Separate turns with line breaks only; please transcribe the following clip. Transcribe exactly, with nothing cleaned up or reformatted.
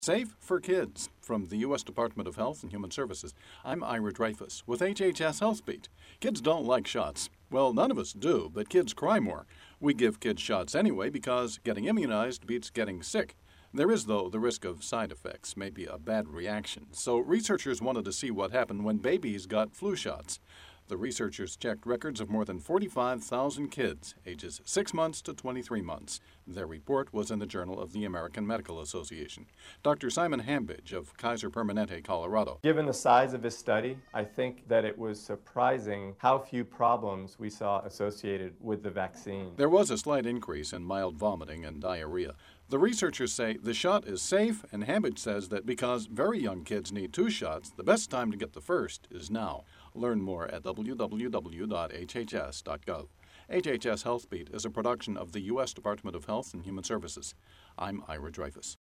Safe for Kids from the U S Department of Health and Human Services. I'm Ira Dreyfus with H H S Health Beat. Kids don't like shots. Well, none of us do, but kids cry more. We give kids shots anyway because getting immunized beats getting sick. There is, though, the risk of side effects, maybe a bad reaction. So researchers wanted to see what happened when babies got flu shots. The researchers checked records of more than forty-five thousand kids, ages six months to twenty-three months. Their report was in the Journal of the American Medical Association. Doctor Simon Hambidge of Kaiser Permanente, Colorado.
Given the size of this study, I think that it was surprising how few problems we saw associated with the vaccine.
There was a slight increase in mild vomiting and diarrhea. The researchers say the shot is safe, and Hambidge says that because very young kids need two shots, the best time to get the first is now. Learn more at w w w dot h h s dot gov. H H S Health Beat is a production of the U S Department of Health and Human Services. I'm Ira Dreyfus.